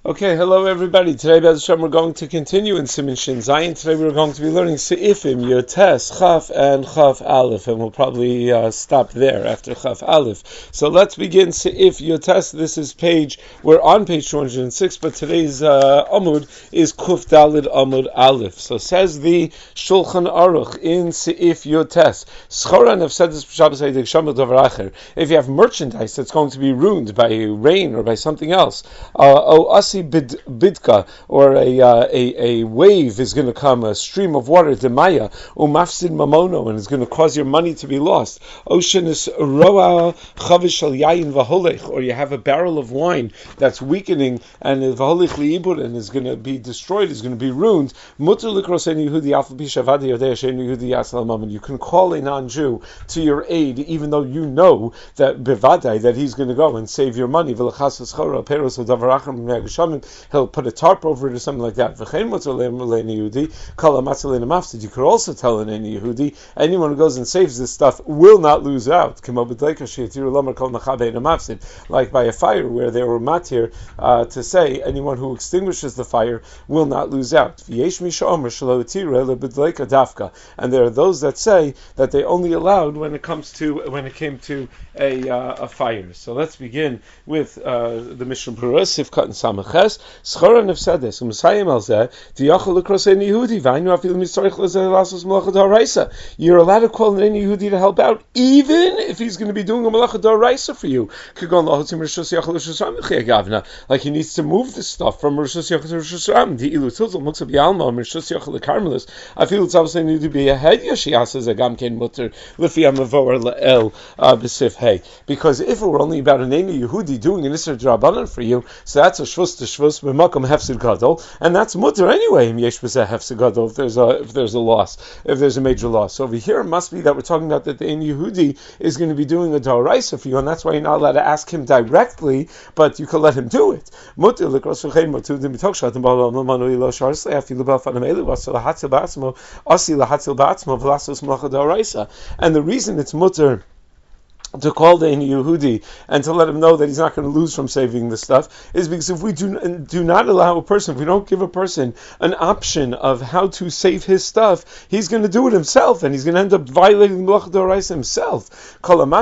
Okay, hello everybody. Today, Bez Hashem, we're going to continue in Siman Shin Zayin. Today we're going to be learning Se'ifim, Yotes, Chaf, and Chaf Aleph, and we'll probably stop there after Chaf Aleph. So let's begin Se'if Yotes. We're on page 206, but today's Amud is Kuf Dalid Amud Aleph. So says the Shulchan Aruch in Se'if Yotes, Schoran, I've said this for Shabbos Haydik Shamil Dover Acher. If you have merchandise that's going to be ruined by rain or by something else, bidka, or a wave is going to come, a stream of water, demaya, umafsid mamono, and is going to cause your money to be lost. Ocean is roa chavish al yayin vaholech, or you have a barrel of wine that's weakening and vaholech liibur and is going to be destroyed, is going to be ruined. Mutar likrosen Yehudi afal pishavadi yodei shein Yehudi yasal mammon. You can call a non-Jew to your aid, even though you know that bevadai that he's going to go and save your money. He'll put a tarp over it or something like that. You could also tell an any Yehudi, anyone who goes and saves this stuff will not lose out. Like by a fire, where they were matir to say anyone who extinguishes the fire will not lose out. And there are those that say that they only allowed when it came to a fire. So let's begin with the Mishnah Berurah, Sifkat and Samaches. Schora nefsedes u'mesayim al zeh diachol lekros ein Yehudi v'aynu afilu mitzarich lezeh lasos malacha d'oraisa. You're allowed to call an Yehudi to help out, even if he's going to be doing a malacha d'oraisa for you. Like he needs to move the stuff from Rishus Yachal to Rishus Ram. The ilu tilzel muksab yalma Rishus Yachal to Carmelis. Afilu tzavos ein Yehudi be a head yashiyasa zegam ken mutter lifi amavor leel b'sif hey. Because if it were only about an Yehudi doing an Isser D'Rabbanan for you, so that's a shvus to shvus b'makom hefsid gadol, and that's mutter anyway. Im yesh b'zeh hefsid gadol, if there's a loss, if there's a major loss. So over here it must be that we're talking about that the Ein Yehudi is going to be doing a d'oraisa for you, and that's why you're not allowed to ask him directly, but you can let him do it. Mutter l'kros v'chein mutter d'mitok shatim ba'olam l'manu ilo sharsle afilu b'afanam elu v'asel lahatzil ba'atzmo asi lahatzil ba'atzmo v'lasos malacha d'oraisa. And the reason it's mutter to call the Yehudi and to let him know that he's not going to lose from saving the stuff is because if we do not allow a person, if we don't give a person an option of how to save his stuff, he's going to do it himself and he's going to end up violating the Malacha d'Oraisa himself.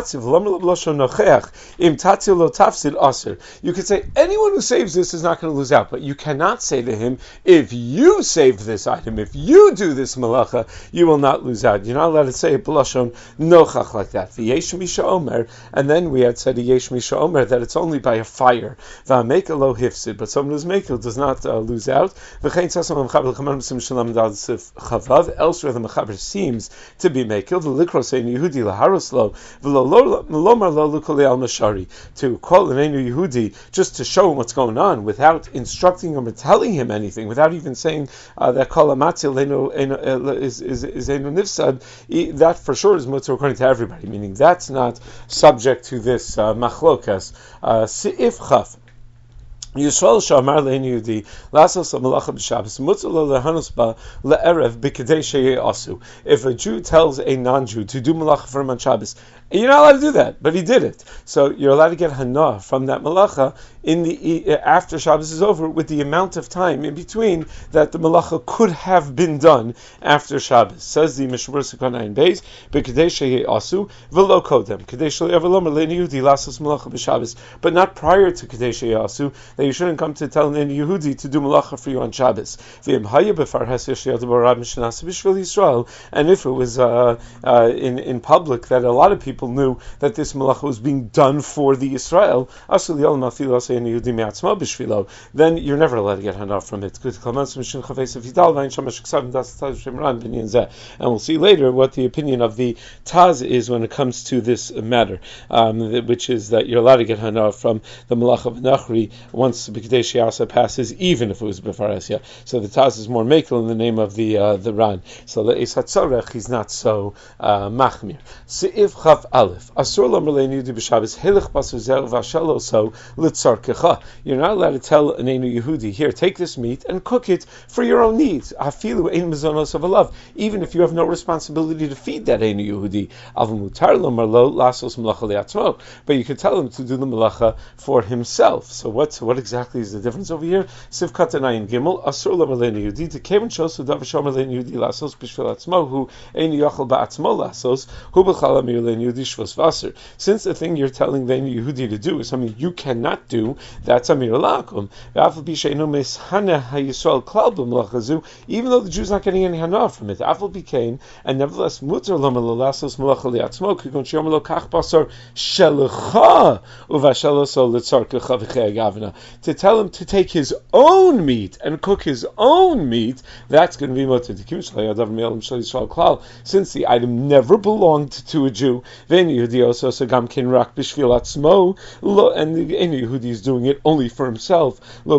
You could say anyone who saves this is not going to lose out, but you cannot say to him, if you save this item, if you do this Malacha, you will not lose out. You're not allowed to say it b'lashon nochach like that. And then we had said Yesh Misha Omer that it's only by a fire. V'amekel lo hifsid, but someone who's mekel does not lose out. V'chein tzasam mechaber l'chaman b'sim shalam dal chavav. Elsewhere the mechaber seems to be mekel. V'likros ein Yehudi laharos lo v'lomar lo l'koli al mashari, to call an ein Yehudi just to show him what's going on without instructing him or telling him anything, without even saying that kol amatzil is einu nifsad. That for sure is mutter according to everybody, meaning that's not subject to this machlokas. Se'if chaf. Yisrael shamar le'en Yehudi lasos malacha b'Shabbos mutzah lo lehanus ba le'erev b'kedei sheye'asu. If a Jew tells a non-Jew to do malacha for him on Shabbos, you're not allowed to do that, but he did it. So you're allowed to get hana from that malacha after Shabbos is over, with the amount of time in between that the malacha could have been done after Shabbos. Says the Mishmur Sekanayin Beis, b'kedei sheye'asu v'lo kodem kedei shelo le'en Yehudi lasos malacha b'Shabbos, but not prior to kedei sheye'asu. That you shouldn't come to tell an Yehudi to do malacha for you on Shabbos. And if it was in public that a lot of people knew that this malacha was being done for the Yisrael, then you're never allowed to get hana from it. And we'll see later what the opinion of the Taz is when it comes to this matter, which is that you're allowed to get hana from the malacha of Nachri once the B'kedei She'asa passes, even if it was B'farasya. So the Taz is more mekel in the name of the Ran. So the Eis HaTzorech, he's not so machmir. Se'if Chaf Aleph. Asur lo merlein Yehudi b'Shabbos hilach basar zer v'ashelo so litzarkecha. You're not allowed to tell an Einu Yehudi, here, take this meat and cook it for your own needs. Afilu ein mezonos of a love, even if you have no responsibility to feed that Einu Yehudi. Avul mutar lo marlo lasos melacha liatzmo. But you could tell him to do the melacha for himself. So what exactly is the difference over here? Sivkat anayin gimel asur lo merlein Yehudi to kevin shosu davar shom merlein Yehudi lasos b'shvil atzmo hu einu yochel ba'atzmo lasos hu b'chal amir lein Yehudi shvos vaser. Since the thing you're telling the Yehudi to do is something you cannot do, that's amir lakum. Even though the Jew's not getting any hana from it, and nevertheless mutar lama lasos malacha liatzmo kigon shom lo kach basar shelecha uvashaloso litzarkecha v'chei. To tell him to take his own meat and cook his own meat, that's going to be mutar. Since the item never belonged to a Jew, and the Yehudi is doing it only for himself. So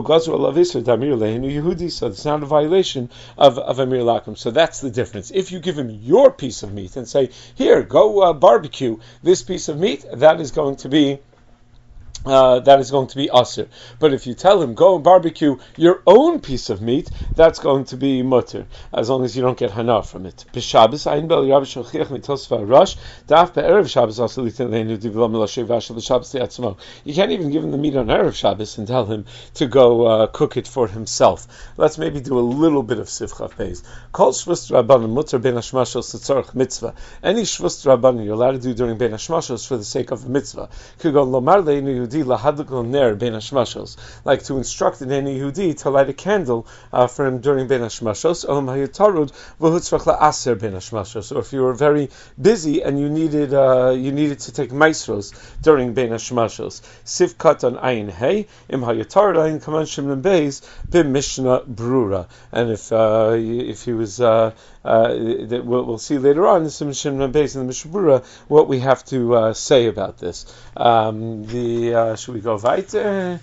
it's not a violation of Amir Lakum. So that's the difference. If you give him your piece of meat and say, here, go barbecue this piece of meat, that is going to be asr. But if you tell him, go and barbecue your own piece of meat, that's going to be mutter, as long as you don't get hana from it. B'Shabbos, ayin bel Rabbi Shalchiach mitosva Rosh, daf be'erev Shabbos also litin leinu divlam l'shevash l'Shabbos liatzmo. You can't even give him the meat on erev Shabbos and tell him to go cook it for himself. Let's maybe do a little bit of sivchaf beis. Kol shvus rabbanim mutter ben hashmashos l'tzorach mitzvah. Any shvus rabbanim you're allowed to do during ben hashmashos for the sake of a mitzvah. Kugon lomar leinu Yehudi like to instruct an Einu Yehudi to light a candle for him during Ben Hashmashos, or if you were very busy and you needed to take maestros during Ben Hashmashos. Sivkat on Ayin Hey, Im Hayatarud Ayin Kaman Shimon Beis, Bim Mishnah Brura. And if he was, we'll see later on in the Shimon Beis in the Mishnah Brura what we have to say about this. Should we go weiter?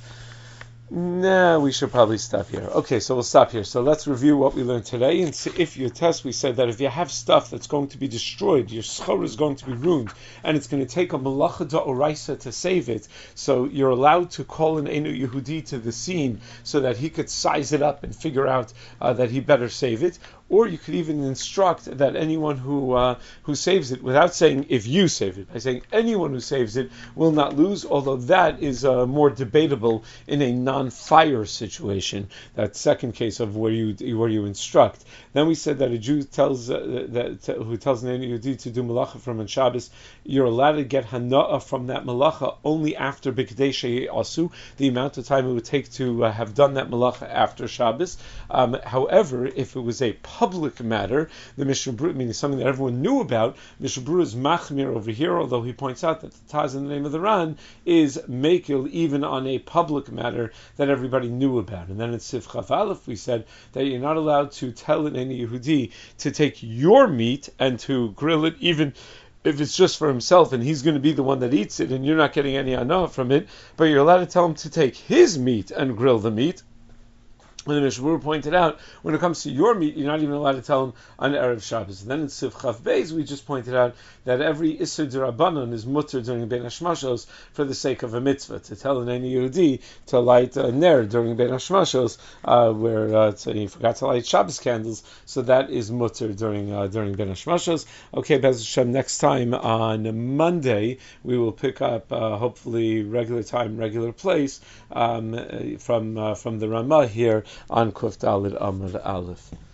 No, we should probably stop here. Okay, so we'll stop here. So let's review what we learned today. And if you test, we said that if you have stuff that's going to be destroyed, your schor is going to be ruined, and it's going to take a malacha da'oraisa to save it, so you're allowed to call an Einu Yehudi to the scene so that he could size it up and figure out that he better save it. Or you could even instruct that anyone who saves it, without saying if you save it, by saying anyone who saves it will not lose, although that is more debatable in a non-fire situation, that second case of where you instruct. Then we said that a Jew who tells an Einu Yehudi to do malacha from on Shabbos, you're allowed to get hana'ah from that malacha only after B'Kdei She'asu, the amount of time it would take to have done that malacha after Shabbos. However, if it was a public matter, the Mishnah Berurah, meaning something that everyone knew about, Mishnah Berurah is machmir over here, although he points out that the Taz in the name of the Ran is mekil even on a public matter that everybody knew about. And then in Sif Chaf Aleph we said that you're not allowed to tell an Einu Yehudi to take your meat and to grill it, even if it's just for himself and he's going to be the one that eats it and you're not getting any anah from it, but you're allowed to tell him to take his meat and grill the meat. And the Mishnah Berurah pointed out, when it comes to your meat, you're not even allowed to tell him on Erev Shabbos. And then in Sif Chaf Beis, we just pointed out that every Isser D'Rabbanan is mutter during Ben Hashmashos for the sake of a mitzvah. To tell an Einu Yehudi to light a ner during Ben Hashmashos, where he forgot to light Shabbos candles, so that is mutter during Ben Hashmashos. Okay, Bez Hashem, next time on Monday, we will pick up, hopefully, regular time, regular place, from the Ramah here on Kuf Daled Amud Aleph.